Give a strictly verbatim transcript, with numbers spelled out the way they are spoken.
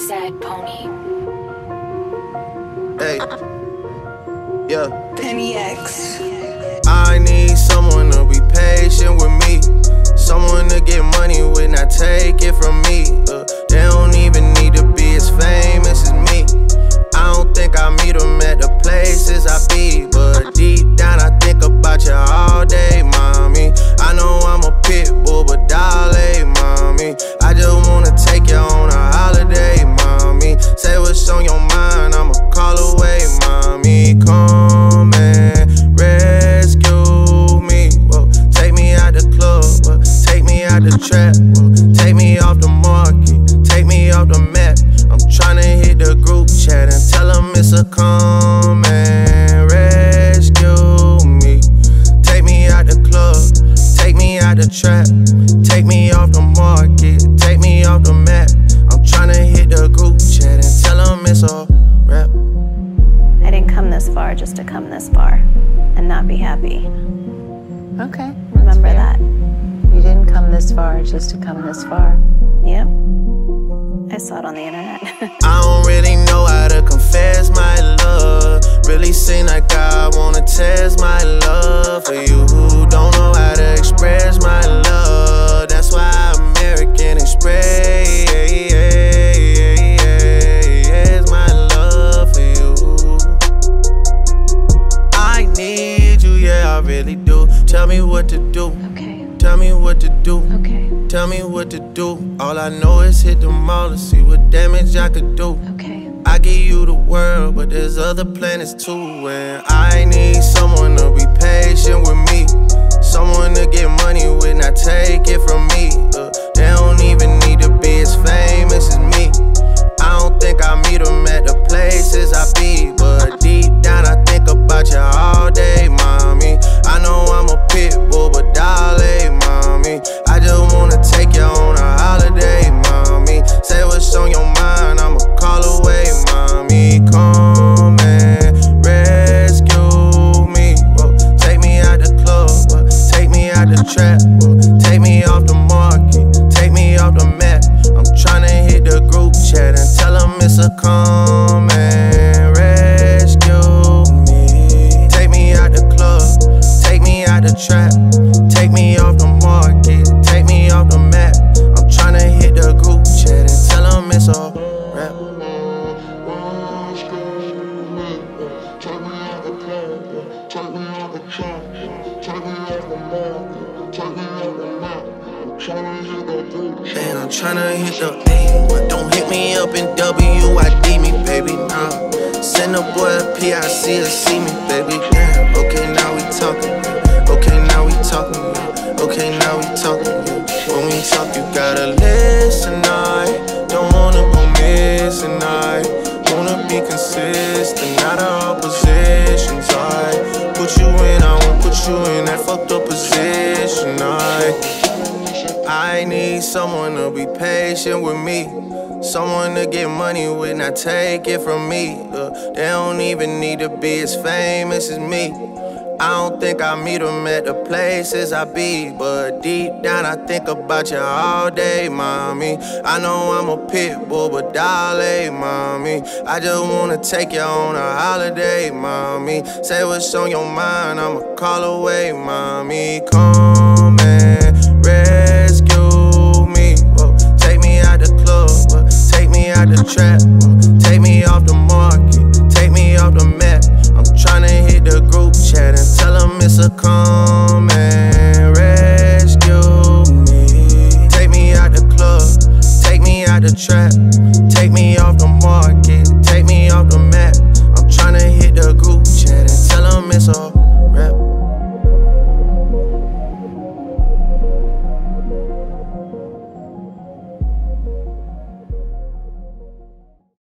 Sad Pony. Hey, yeah. Penny X. I need someone to be patient with me, someone to get money with, not take it from me. Uh, they don't even need to be as famous as me. I don't think I meet them at the places I be, but deep down I think about you all day, mommy. I know I'm a pit bull, but darling, mommy, I just wanna take you on a holiday, mommy. Say what's on your mind, I'ma call away, mommy. Come and rescue me, whoa. Take me out the club, whoa. Take me out the trap, whoa. Take me off the market, take me off the map. I'm tryna hit the group chat and tell them it's a come and rescue me. Take me out the club, take me out the trap, take me off the market, take me off the map. I'm tryna hit the group chat and tell them it's a rap. I didn't come this far just to come this far and not be happy. Okay. Remember fair. that. You didn't come this far just to come this far. Yep. I saw it on the internet. I don't really know how to confess my love. Really seem like I wanna test my love for you who don't know how to express my love. That's why American Express my love for you. I need you, yeah, I really do. Tell me what to do. Okay. Tell me what to do. Okay. Tell me what to do. All I know is hit the mall to see what damage I could do. Okay. I give you the world, but there's other planets too. And I need someone to be patient with me, someone to get money with, not take it from me. Uh, they don't even need to be as famous as me. I don't think I meet them at the places I be, but deep down I think about you all day, mommy. I know I'm a pit bull, but darling, mommy, I just wanna take you on a holiday, mommy. Say what's on your mind, I'ma call away, mommy. Come and rescue me, whoa. Take me out the club, whoa. Take me out the trap, whoa. Take me off the market, take me off the map. I'm tryna hit the group chat and tell them it's a come and rescue me. Take me out the club, take me out the trap, take me off the market, take me off the map. I'm tryna hit the group chat and tell them it's a rap. And I'm tryna hit the A, but don't hit me up in W I D me, baby, nah. Send a boy a P I C to see me, baby, damn. Okay, now we talking, okay, now we talking, okay, now we talking. When we talk, you gotta listen, I don't wanna go missing, I wanna be consistent, not all positions. I put you in, I won't put you in that fucked up position. I I need someone to be patient with me, someone to get money with, not take it from me. Uh, they don't even need to be as famous as me. I don't think I meet them at the places I be, but deep down I think about you all day, mommy. I know I'm a pit bull, but darling, mommy, I just wanna take you on a holiday, mommy. Say what's on your mind, I'ma call away, mommy. Come and rescue me, whoa. Take me out the club, whoa. Take me out the trap, whoa. Take me off the market, take me off the map. I'm tryna hit the group chat and tell them it's a come and rescue me. Take me out the club, take me out the trap,